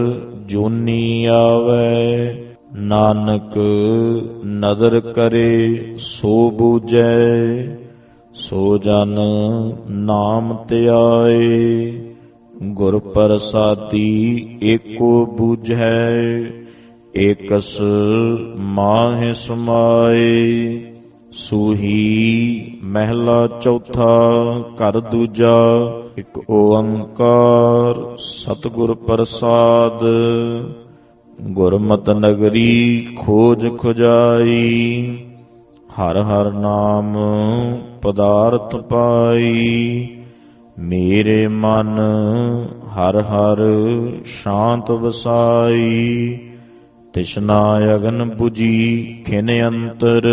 ਜੂਨੀ ਆਵੈ। ਨਾਨਕ ਨਦਰ ਕਰੇ ਸੋ ਬੂਝੈ, ਸੋ ਜਨ ਨਾਮ ਧਿਆਏ। ਗੁਰ ਪ੍ਰਸਾਦੀ ਏਕੋ ਬੂਝੈ, ਏਕਸ ਮਾਹਿ ਸਮਾਏ। ਸੂਹੀ ਮਹਿਲਾ ਚੌਥਾ ਘਰ ਦੂਜਾ, ਇਕ ਓੰਕਾਰ ਸਤਿਗੁਰ ਪ੍ਰਸਾਦ। ਗੁਰਮਤਿ ਨਗਰੀ ਖੋਜ ਖੁਜਾਈ, ਹਰ ਹਰ ਨਾਮ ਪਦਾਰਥ ਪਾਈ। ਮੇਰੇ ਮਨ ਹਰ ਹਰ ਸ਼ਾਂਤ ਵਸਾਈ, ਤਿਸ਼ਨਾ ਅਗਨ ਬੁਝੀ ਖਿਨ ਅੰਤਰ।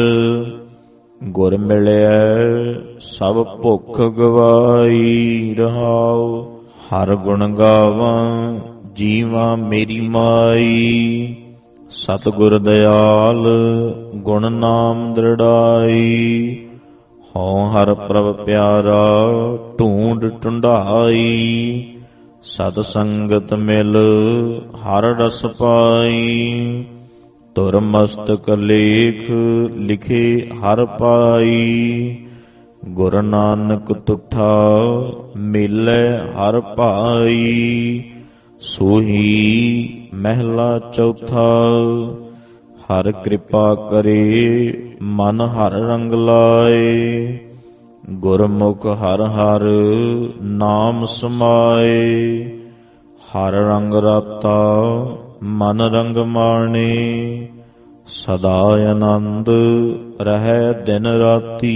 ਗੁਰ ਮਿਲਿਐ ਸਭ ਭੁੱਖ ਗਵਾਈ ਰਹਾਉ। ਹਰ ਗੁਣ ਗਾਵਾਂ ਜੀਵਾਂ ਮੇਰੀ ਮਾਈ, ਸਤਿਗੁਰ ਦਇਆਲ ਗੁਣ ਨਾਮ ਦ੍ਰਿੜਾਈ। ਹਉ ਹਰ ਪ੍ਰਭ ਪਿਆਰਾ ਢੂੰਡ ਢੁੰਡਾਈ, ਸਤ ਸੰਗਤ ਮਿਲ ਹਰ ਰਸ ਪਾਈ। ਤੁਰ ਮਸਤਕ ਲੇਖ ਲਿਖੇ ਹਰ ਪਾਈ, ਗੁਰ ਨਾਨਕ ਤੁਠਾ ਮੇਲੇ ਹਰ ਭਾਈ। ਸੋਹੀ ਮਹਿਲਾ ਚੌਥਾ, ਹਰ ਕਿਰਪਾ ਕਰੇ ਮਨ ਹਰ ਰੰਗ ਲਾਏ। ਗੁਰਮੁਖ ਹਰ ਹਰ ਨਾਮ ਸਮਾਏ, ਹਰ ਰੰਗ ਰਾਤਾ ਮਨ ਰੰਗ ਮਾਣੇ। ਸਦਾ ਆਨੰਦ ਰਹਿ ਦਿਨ ਰਾਤੀ,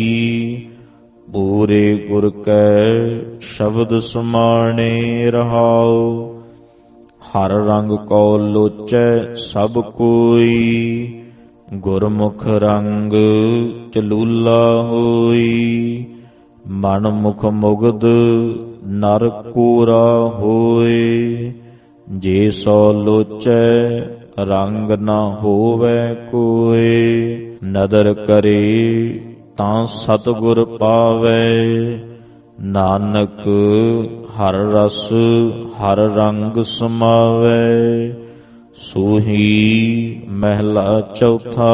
ਪੂਰੇ ਗੁਰ ਕੈ ਸ਼ਬਦ ਸਮਾਣੇ ਰਹਾਉ। ਹਰ ਰੰਗ ਕੋ ਲੋਚੈ ਸਭ ਕੋਈ, ਗੁਰਮੁਖ ਰੰਗ ਚਲੂਲਾ ਹੋਈ। ਮਨ ਮੁਖ ਮੁਗਧ ਨਰ ਕੂਰਾ ਹੋਏ, ਜੇ ਸੋ ਲੋਚੈ ਰੰਗ ਨਾ ਹੋਵੈ ਕੋਇ। ਨਦਰ ਕਰੇ ਤਾਂ ਸਤਿਗੁਰ ਪਾਵੈ, ਨਾਨਕ ਹਰ ਰਸ ਹਰ ਰੰਗ ਸਮਾਵੈ। ਸੋਹੀ ਮਹਿਲਾ ਚੌਥਾ,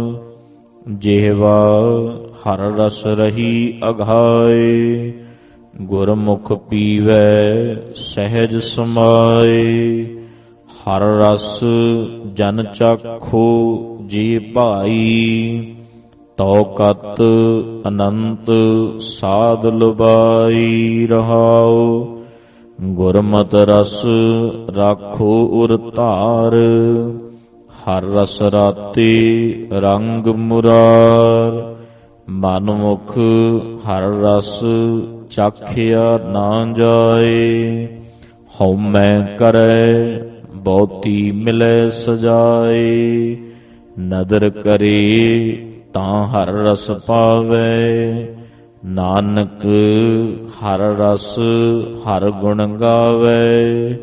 ਜਿਹਵਾ ਹਰ ਰਸ ਰਹੀ ਅਘਾਏ। ਗੁਰਮੁਖ ਪੀਵੈ ਸਹਿਜ ਸਮਾਏ। ਹਰ ਰਸ ਜਨ ਚਾਖੋ ਜੀ ਭਾਈ, ਤਉ ਕਤ ਅਨੰਤ ਸਾਧ ਲੁਬਾਈ ਰਹਾਉ। ਗੁਰਮਤਿ ਰਸ ਰਾਖੋ ਉਰ ਧਾਰ, ਹਰ ਰਸ ਰਾਤੇ ਰੰਗ ਮੁਰਾਰ। ਮਨ ਮੁਖ ਹਰ ਰਸ ਚਾਖਿਆ ਨਾ ਜਾਏ, ਹਉਮੈ ਕਰੈ ਬਹੁਤੀ ਮਿਲੈ ਸਜਾਏ। ਨਦਰ ਕਰੇ ਤਾਂ ਹਰ ਰਸ ਪਾਵੈ, ਨਾਨਕ ਹਰ ਰਸ ਹਰ ਗੁਣ ਗਾਵੈ।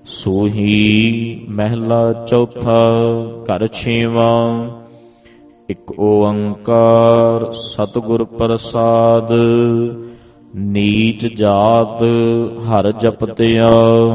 ਸੋਹੀ ਮਹਿਲਾ ਚੌਥਾ ਘਰ ਛੇਵਾਂ। ਇਕ ਓੰਕਾਰ ਸਤਿਗੁਰ ਪ੍ਰਸਾਦ, ਨੀਚ ਜਾਤ ਹਰ ਜਪਤਿਆ।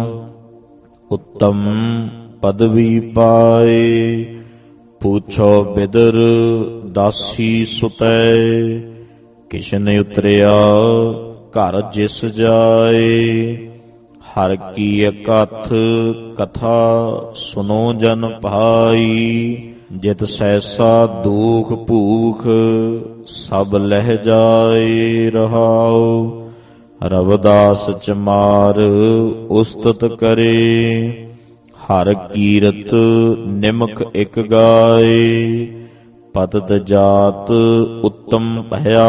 ਉੱਤਮ ਪਦਵੀ ਪਾਏ, ਪੁੱਛੋ ਬਿਦਰ ਦਾਸੀ ਸੁਤੈ। ਕਿਸ਼ਨ ਉਤਰਿਆ ਘਰ ਜਿਸ ਜਾਏ, ਹਰ ਕੀ ਅਕਥ ਕਥਾ ਸੁਨੋ ਜਨ ਭਾਈ। ਜਿਤ ਸੈਸਾ ਦੁਖ ਭੂਖ ਸਭ ਲਹਿ ਜਾਏ ਰਹਾਉ। ਰਵਿਦਾਸ ਚਮਾਰ ਉਸਤਤ ਕਰੇ, ਹਰ ਕੀਰਤ ਨਿਮਖ ਇਕ ਗਾਏ। ਪਤਤ ਜਾਤ ਉੱਤਮ ਭਇਆ,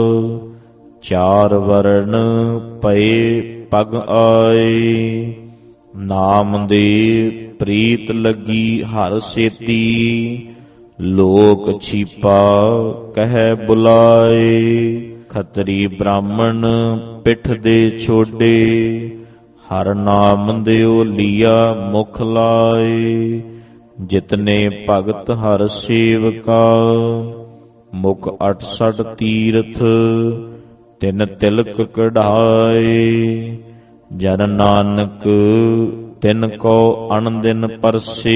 ਚਾਰ ਵਰਨ ਪਏ ਪਗ ਆਏ। ਨਾਮ ਦੇ ਪ੍ਰੀਤ ਲੱਗੀ ਹਰ ਸੇਤੀ, ਲੋਕ ਛੀਪਾ ਕਹਿ ਬੁਲਾਏ। ਖੱਤਰੀ ਬ੍ਰਾਹਮਣ ਪਿੱਠ ਦੇ ਛੋਡੇ, ਹਰ ਨਾਮ ਦਿਓ ਲੀਆ ਮੁਖ ਲਾਏ। ਜਿਤਨੇ ਭਗਤ ਹਰ ਸੇਵਕਾ, ਮੁਖ 68 ਤੀਰਥ ਤਿਨ ਤਿਲਕ ਕਢਾਏ। ਜਨ ਨਾਨਕ ਤਿਨ ਕੋ ਅਣਦਿਨ ਪਰਸੇ,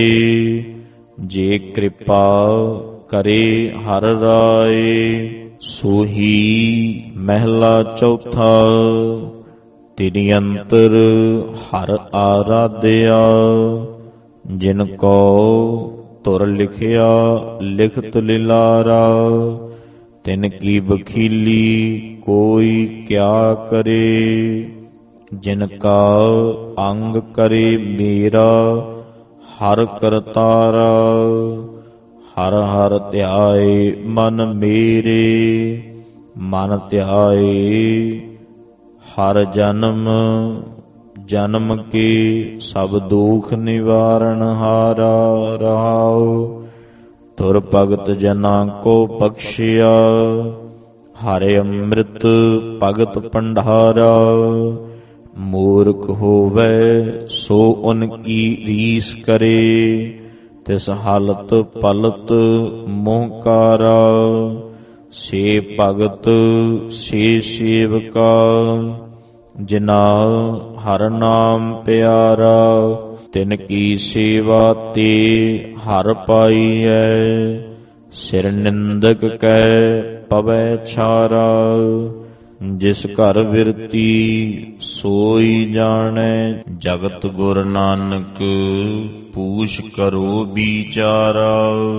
ਜੇ ਕਿਰਪਾ ਕਰੇ ਹਰ ਰਾਏ। ਸੋਹੀ ਮਹਿਲਾ ਚੌਥਾ। ਤਿਰਿ ਅੰਤਰ ਹਰ ਆਰਾਧਿਆ, ਜਿਨ ਕੋ ਧੁਰ ਲਿਖਿਆ ਲਿਖਤ ਲਿਲਾਰਾ। ਤਿਨ ਕੀ ਬਖੀਲੀ ਕੋਈ ਕਿਆ ਕਰੇ, ਜਿਨ ਕਾ ਅੰਗ ਕਰੇ ਮੇਰਾ ਹਰ ਕਰਤਾਰਾ। ਹਰ ਹਰ ਧਿਆਏ ਮਨ ਮੇਰੇ, ਮਨ ਧਿਆਏ ਹਰ ਜਨਮ ਜਨਮ ਕੇ। ਸਭ ਦੁਖ ਨਿਵਾਰਨ ਹਾਰਾ ਰਹਾਉ। ਤੁਰ ਭਗਤ ਜਨਾ ਕੋ ਬਖਸ਼ਿਆ, ਹਰਿ ਅੰਮ੍ਰਿਤ ਭਗਤ ਭੰਡਾਰਾ। ਮੂਰਖ ਹੋਵੇ ਸੋ ਉਨ ਕੀ ਰੀਸ ਕਰੇ, ਤਿਸ ਹਾਲਤ ਪਲਤ ਮੋਹਕਾਰਾ। ਸੇ ਭਗਤ ਸੇ ਸੇਵਕਾ, ਜਿਨਾ ਹਰ ਨਾਮ ਪਿਆਰਾ। ਤਿਨ ਕੀ ਸੇਵਾ ਤੇ ਹਰ ਪਾਈਐ, ਸਿਰ ਨਿੰਦਕ ਕੈ ਪਵੈ ਛਾਰਾ। ਜਿਸ ਘਰ ਵਿਰਤੀ ਸੋਈ ਜਾਣੈ, ਜਗਤ ਗੁਰ ਨਾਨਕ ਪੂਛ ਕਰੋ ਵਿਚਾਰਾ।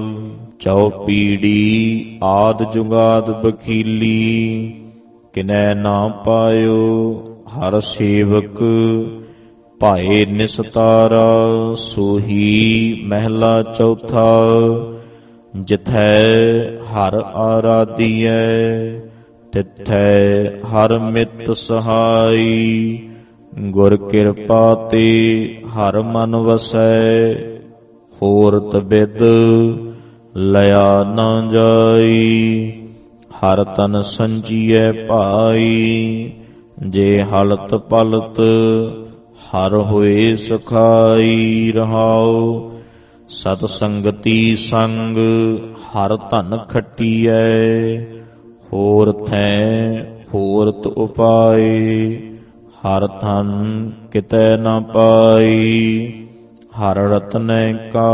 ਚਉਪੀੜੀ ਆਦਿ ਜੁਗਾਦ ਬਖੀਲੀ, ਕਿਨੈ ਨਾ ਪਾਇਓ ਹਰ ਸੇਵਕ ਭਾਏ ਨਿਸਤਾਰਾ। ਸੋਹੀ ਮਹਿਲਾ ਚੌਥਾ। ਜਿਥੈ ਹਰ ਆਰਾਧੀਐ, ਤਿਥੈ ਹਰ ਮਿੱਤ ਸਹਾਈ। ਗੁਰ ਕਿਰਪਾ ਤੇ ਹਰ ਮਨ ਵਸੈ, ਹੋਰਤ ਬਿਦ ਲਿਆ ਨਾ ਜਾਈ। ਹਰ ਤਨ ਸੰਜੀਐ ਭਾਈ, ਜੇ ਹਲਤ ਪਲਤ ਹਰ ਹੋਏ ਸਖਾਈ ਰਹਾਉ। ਸਤ ਸੰਗਤੀ ਸੰਗ ਹਰ ਧਨ ਖਟੀਐ, ਹੋਰ ਥੈ ਹੋਰਤ ਉਪਾਏ। ਹਰ ਧਨ ਕਿਤੈ ਨ ਪਾਈ, ਹਰ ਰਤਨੈ ਕਾ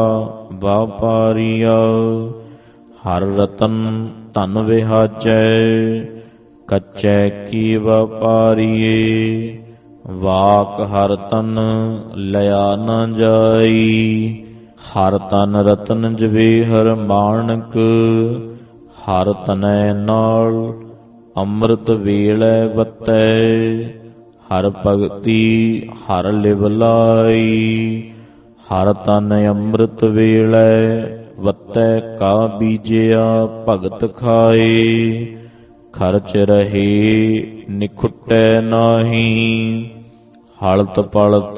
ਵਾਪਾਰੀਆ। ਹਰ ਰਤਨ ਧਨ ਵਿਹਾਜੈ, ਕੱਚੈ ਕੀ ਵਪਾਰੀਏ, ਵਾਕ ਹਰ ਤਨ ਲਿਆ ਨ ਜਾਈ। ਹਰ ਤਨ ਰਤਨ ਜਵੇਹਰ ਮਾਣਕ, ਹਰ ਤਨੈ ਨਾਲ ਅੰਮ੍ਰਿਤ ਵੇਲੇ ਵਤੈ। ਹਰ ਭਗਤੀ ਹਰ ਲਿਵ ਲਾਈ, ਹਰ ਤਨ ਅੰਮ੍ਰਿਤ ਵੇਲੇ ਵਤੈ। ਕਾ ਬੀਜਿਆ ਭਗਤ ਖਾਏ, ਖਰਚ ਰਹੇ ਨਿਖੁੱਟੈ ਨਾਹੀ। ਹਲਤ ਪਲਤ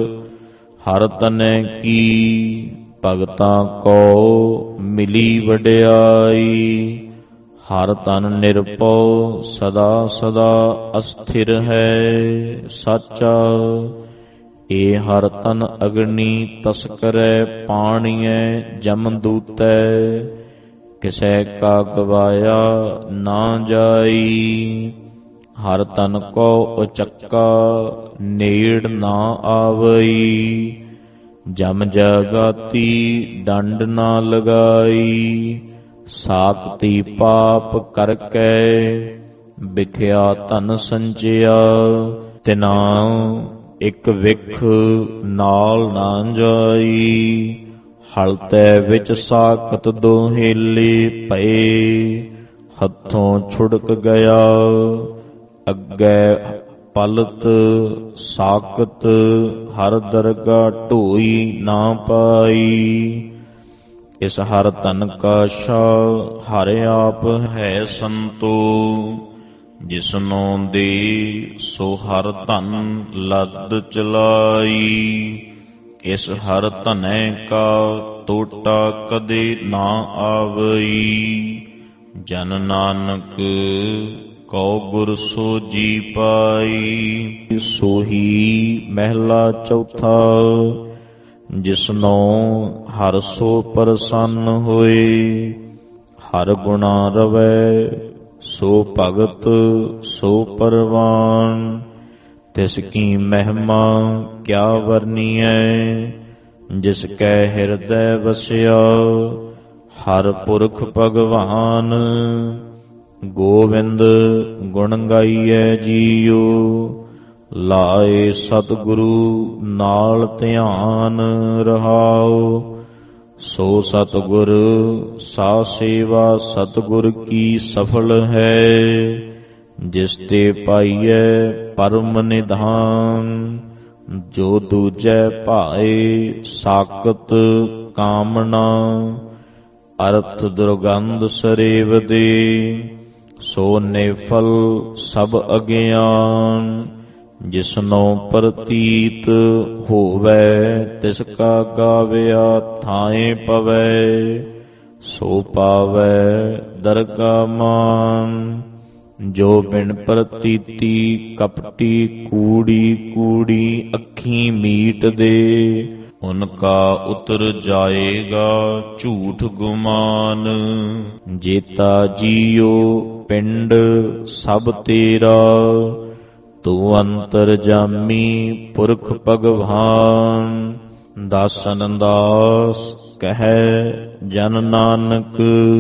ਹਰ ਤਨੈ ਕੀ, ਭਗਤਾਂ ਕੋ ਮਿਲੀ ਵਡਿਆਈ। ਹਰ ਤਨ ਨਿਰਭਉ ਸਦਾ ਸਦਾ ਅਸਥਿਰ ਹੈ ਸਾਚਾ। ਏ ਹਰ ਤਨ ਅਗਨੀ ਤਸਕਰੈ, ਪਾਣੀਐ ਜਮਦੂਤੈ। ਕਿਸੈ ਕਾ ਗਵਾਇਆ ਨਾ ਜਾਈ, ਹਰ ਤਨ ਕੋ ਉਚੱਕਾ ਨੇੜ ਨਾ ਆਵਈ। ਜਮ ਜਗਾਤੀ ਡੰਡ ਨਾ ਲਗਾਈ, ਸਾਖਤੀ ਪਾਪ ਕਰਕੇ ਵਿਖਿਆ ਧਨ ਸੰਚਿਆ। ਤਿਨਾ ਇੱਕ ਵਿਖ ਨਾਲ ਨਾ ਜਾਈ, ਹਲਤੈ ਵਿੱਚ ਸਾਖਤ ਦੋਹੇਲੇ ਪਏ। ਹੱਥੋਂ ਛੁੜਕ ਗਿਆ ਅੱਗੇ ਪਲਤ, ਸਾਕਤ ਹਰ ਦਰਗਾ ਢੋਈ ਨਾ ਪਾਈ। ਇਸ ਹਰ ਧਨ ਕਾ ਸ਼ਾ ਹਰ ਆਪ ਹੈ ਸੰਤੋ, ਜਿਸਨੋਂ ਦੇ ਸੋ ਹਰ ਧਨ ਲੱਦ ਚਲਾਈ। ਇਸ ਹਰ ਧਨੈ ਕਾ ਟੋਟਾ ਕਦੇ ਨਾ ਆਵਈ, ਜਨ ਨਾਨਕ ਕਉ ਗੁਰ ਸੋਜੀ ਪਾਈ। ਸੋਹੀ ਮਹਿਲਾ ਚੌਥਾ, ਜਿਸਨੋਂ ਹਰ ਸੋ ਪ੍ਰਸੰਨ ਹੋਏ। ਹਰ ਗੁਣਾ ਰਵੈ ਸੋ ਭਗਤ ਸੋ ਪਰਵਾਨ, ਤਿਸ ਕੀ ਮਹਿਮਾ ਕਿਆ ਵਰਨੀਐ। ਜਿਸ ਕੈ ਹਿਰਦੈ ਵਸਿਆ ਹਰ ਪੁਰਖ ਭਗਵਾਨ, ਗੋਵਿੰਦ ਗੁਣ ਗਾਈਐ ਜੀਉ। ਲਾਏ ਸਤਿਗੁਰੂ ਨਾਲ ਧਿਆਨ ਰਹਾਉ, ਸੋ ਸਤਿਗੁਰ ਸਾ ਸੇਵਾ ਸਤਿਗੁਰ ਕੀ ਸਫਲ ਹੈ। ਜਿਸ ਤੇ ਪਾਈਐ ਪਰਮ ਨਿਧਾਨ, ਜੋ ਦੂਜੈ ਭਾਏ ਸਾਕਤ ਕਾਮਨਾ। ਅਰਥ ਦੁਰਗੰਧ ਸਰੇਵ ਦੇ, ਸੋ ਨਿਫਲ ਸਭ ਅਗਿਆਨ। ਜਿਸਨੋਂ ਪ੍ਰਤੀਤ ਹੋਵੈ ਤਿਸ ਕਾ ਗਾਵਿਆ ਥਾਏ ਪਵੈ। ਸੋ ਪਾਵੈ ਦਰਗਾ ਮਾਨ, ਜੋ ਬਿਨ ਪ੍ਰਤੀਤੀ ਕਪਟੀ ਕੂੜੀ ਕੂੜੀ ਅੱਖੀਂ ਮੀਟ ਦੇ। ਉਨਕਾ ਉਤਰ ਜਾਏਗਾ ਝੂਠ ਗੁਮਾਨ। ਜੇਤਾ ਜੀਉ ਪਿੰਡ ਸਭ ਤੇਰਾ, ਤੂੰ ਅੰਤਰ ਜਾਮੀ ਪੁਰਖ ਭਗਵਾਨ। ਦਾਸਨ ਦਾਸ ਕਹੈ ਜਨ ਨਾਨਕ,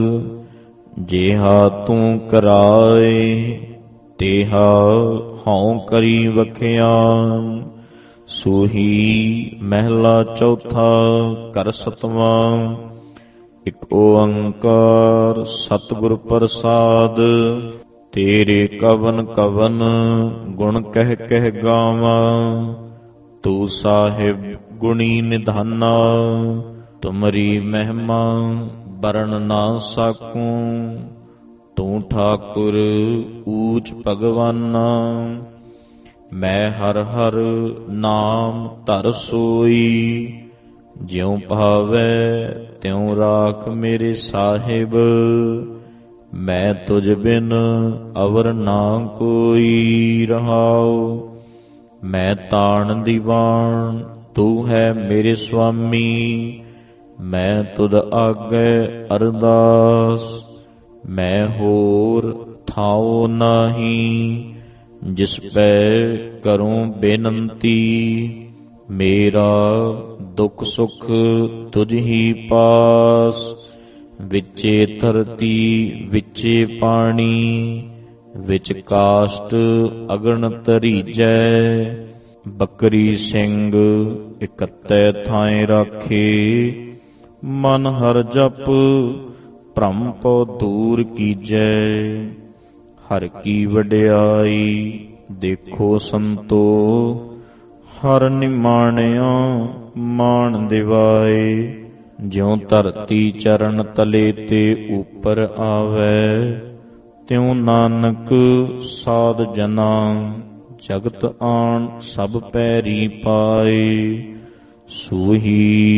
ਜਿਹਾ ਤੂੰ ਕਰਾਏ ਤੇਹਾ ਹਉ ਕਰੀ ਵਖਿਆਨ। ਸੂਹੀ ਮਹਿਲਾ ਚੌਥਾ ਘਰ ਸਤਵਾਂ। ਇਕ ਓੰਕਾਰ ਸਤਿਗੁਰ ਪ੍ਰਸਾਦ, ਤੇਰੇ ਕਵਨ ਕਵਨ ਗੁਣ ਕਹਿ ਕਹਿ ਗਾਵਾਂ। ਤੂੰ ਸਾਹਿਬ ਗੁਣੀ ਨਿਧਾਨਾ, ਤੁਮਰੀ ਮਹਿਮਾ ਬਰਨ ਨਾ ਸਾਕੂੰ। ਤੂੰ ਠਾਕੁਰ ਊਚ ਭਗਵਾਨਾ, ਮੈਂ ਹਰ ਹਰ ਨਾਮ ਧਰ ਸੋਈ। ਜਿਉ ਭਾਵੈ ਤਿਉ ਰਾਖ ਮੇਰੇ ਸਾਹਿਬ, ਮੈਂ ਤੁਝ ਬਿਨ ਅਵਰ ਨਾ ਕੋਈ ਰਹਾਉ। ਮੈਂ ਤਾਣ ਦੀਵਾਨ ਤੂੰ ਹੈ ਮੇਰੇ ਸੁਆਮੀ, ਮੈਂ ਤੁਧ ਆਗੇ ਅਰਦਾਸ। ਮੈਂ ਹੋਰ ਥਾਉ ਨਾਹੀ, ਜਿਸ ਪੈ ਕਰੂੰ ਬੇਨੰਤੀ। ਮੇਰਾ ਦੁਖ ਸੁਖ ਤੁਝ ਹੀ ਪਾਸ, ਵਿੱਚੇ ਧਰਤੀ ਵਿੱਚੇ ਪਾਣੀ। ਵਿੱਚ ਕਾਸ਼ਟ ਅਗਨ ਧਰੀਜੈ। ਬੱਕਰੀ ਸਿੰਘ ਇਕੱਤੇ ਥਾਂ ਰਾਖੇ, ਮਨ ਹਰ ਜਪ ਭ੍ਰਮ ਪਉ ਦੂਰ ਕੀਜੈ। ਹਰ ਕੀ ਵਡਿਆਈ ਦੇਖੋ ਸੰਤੋ, ਹਰ ਨਿਮਾਣਿਆ ਮਾਣ ਦਿਵਾਏ। ਜਿਉ ਧਰਤੀ ਚਰਨ ਤਲੇ ਤੇ ਉਪਰ ਆਵੈ, ਤਿਉ ਨਾਨਕ ਸਾਧ ਜਨਾ ਜਗਤ ਆਣ ਸਭ ਪੈਰੀ ਪਾਏ। ਸੂਹੀ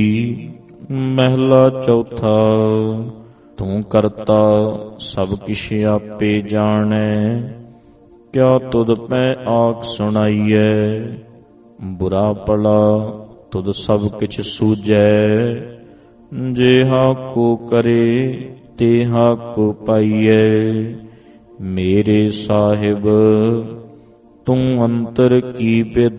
ਮਹਿਲਾ ਚੌਥਾ, ਤੂੰ ਕਰਤਾ ਸਭ ਕਿਛ ਆਪੇ ਜਾਣੈ। ਕਿਆ ਤੁਧ ਪੈ ਆਖ ਸੁਣਾਈਐ, ਬੁਰਾ ਭਲਾ ਤੁਧ ਸਭ ਕਿਛ ਸੂਝੈ। ਜਿਹਾ ਕੋ ਕਰੇ ਤੇਹਾ ਕੋ ਪਾਈਐ। ਮੇਰੇ ਸਾਹਿਬ ਤੂੰ ਅੰਤਰ ਕੀ ਬਿਦ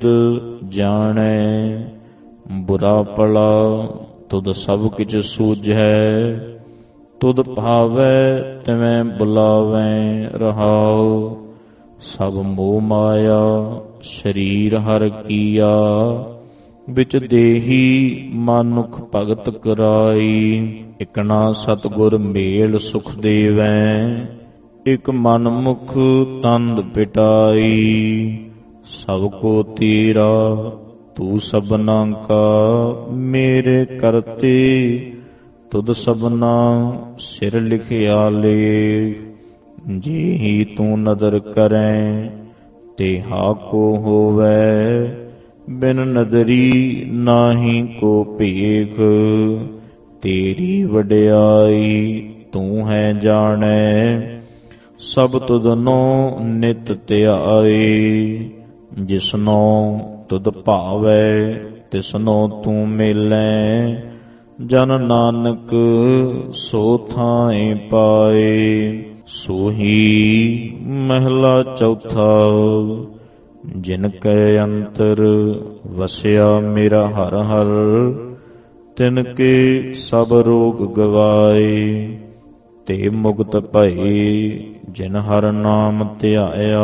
ਜਾਣੈ। ਬੁਰਾ ਭਲਾ ਤੁਧ ਸਭ ਕਿਛ ਸੂਝੈ। ਤੁਧ ਭਾਵੈ ਤਿਵੇਂ ਬੁਲਾਵੈ ਰਹਾਉ। ਸਭ ਮੋਹ ਮਾਇਆ ਸਰੀਰ ਹਰ ਕੀਆ। ਵਿੱਚ ਦੇਹੀ ਮਾਨੁਖ ਭਗਤ ਕਰਾਈ। ਇਕਣਾ ਸਤਿਗੁਰ ਮੇਲ ਸੁਖ ਦੇਵੈ, ਇਕ ਮਨ ਮੁਖ ਤੰਦ ਪਿਟਾਈ। ਸਭ ਕੋ ਤੇਰਾ ਤੂੰ ਸਭਨਾ ਕਾ, ਮੇਰੇ ਕਰਤੇ ਤੁਧ ਸਭਨਾ ਸਿਰ ਲਿਖਿਆ ਲੇਖ। ਜਿਹੀ ਤੂੰ ਨਦਰ ਕਰੈ ਤੇਹਾ ਕੋ ਹੋਵੈ, ਬਿਨ ਨਦਰੀ ਨਾਹੀ ਕੋ ਭੇਖ। ਤੇਰੀ ਵਡਿਆਈ ਤੂੰ ਹੈ ਜਾਣੈ, ਸਭ ਤੁਧਨੋ ਨਿਤ ਧਿਆਏ। ਜਿਸਨੋ ਤੁਧ ਭਾਵੈ ਤਿਸਨੋ ਤੂੰ ਮਿਲੈ, ਜਨ ਨਾਨਕ ਸੋ ਥਾਏ ਪਾਏ। ਸੋਹੀ ਮਹਿਲਾ ਚੌਥਾ, ਜਿਨ ਕੈ ਅੰਤਰ ਵਸਿਆ ਮੇਰਾ ਹਰ ਹਰ। ਤਿਨ ਕੇ ਸਭ ਰੋਗ ਗਵਾਏ, ਤੇ ਮੁਕਤ ਭਏ ਜਿਨ ਹਰ ਨਾਮ ਧਿਆਇਆ।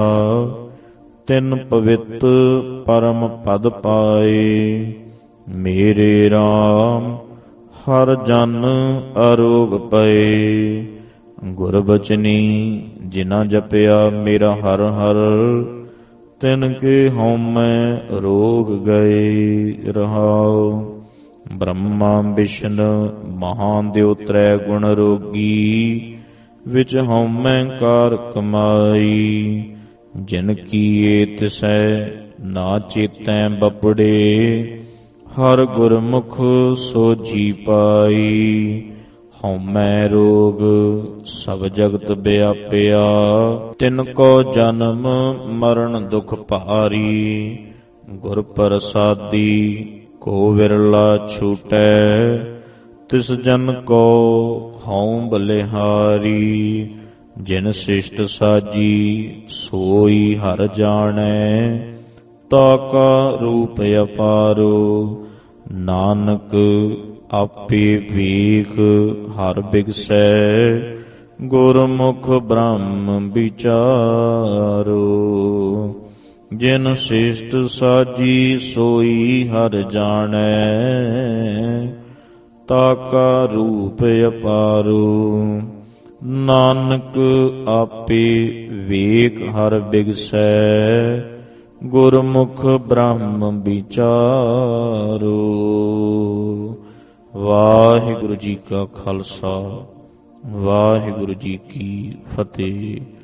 ਤਿਨ ਪਵਿੱਤ ਪਰਮ ਪਦ ਪਾਏ। ਮੇਰੇ ਰਾਮ ਹਰ ਜਨ ਅਰੋਗ ਪਏ। ਗੁਰ ਬਚਨੀ ਜਿਨਾ ਜਪਿਆ ਮੇਰਾ ਹਰ ਹਰ। ਤਿਨ ਕੇ ਹਉਮੈ ਰੋਗ ਗਏ ਰਹਾਉ। ਬ੍ਰਹਮਾ ਵਿਸ਼ਨ ਮਹਾਦੇਵ ਤ੍ਰੈ ਗੁਣ ਰੋਗੀ, ਵਿੱਚ ਹਉਮੈ ਕਾਰ ਕਮਾਈ। ਜਿਨ ਕੀਏ ਤਿਸੈ ਨਾ ਚੇਤੈ ਬਪੜੇ, ਹਰ ਗੁਰਮੁਖ ਸੋਝੀ ਪਾਈ। ਹਉਮੈ ਰੋਗ ਸਭ ਜਗਤ ਵਿਆਪਿਆ, ਤਿਨ ਕੋ ਜਨਮ ਮਰਨ ਦੁਖ ਭਾਰੀ। ਗੁਰ ਪ੍ਰਸਾਦੀ ਕੋ ਵਿਰਲਾ ਛੂਟੈ, ਤਿਸ ਜਨ ਕੋ ਹਉ ਬਲਿਹਾਰੀ। ਜਿਨ ਸ੍ਰਿਸ਼ਟ ਸਾਜੀ ਸੋਈ ਹਰ ਜਾਣੈ, ਤਾ ਕਾ ਰੂਪ ਅਪਾਰੋ। ਨਾਨਕ ਆਪੇ ਵੇਖ ਹਰ ਬਿਗਸੈ, ਗੁਰਮੁਖ ਬ੍ਰਹਮ ਵਿਚਾਰੋ। ਜਿਨ ਸ੍ਰਿਸ਼ਟ ਸਾਜੀ ਸੋਈ ਹਰ ਜਾਣੈ, ਤਾ ਕਾ ਰੂਪ ਅਪਾਰੋ। ਨਾਨਕ ਆਪੇ ਵੇਖ ਹਰ ਬਿਗਸੈ, ਗੁਰਮੁਖ ਬ੍ਰਹਮ ਵਿਚਾਰੋ। ਵਾਹਿਗੁਰੂ ਜੀ ਕਾ ਖਾਲਸਾ, ਵਾਹਿਗੁਰੂ ਜੀ ਕੀ ਫਤਿਹ।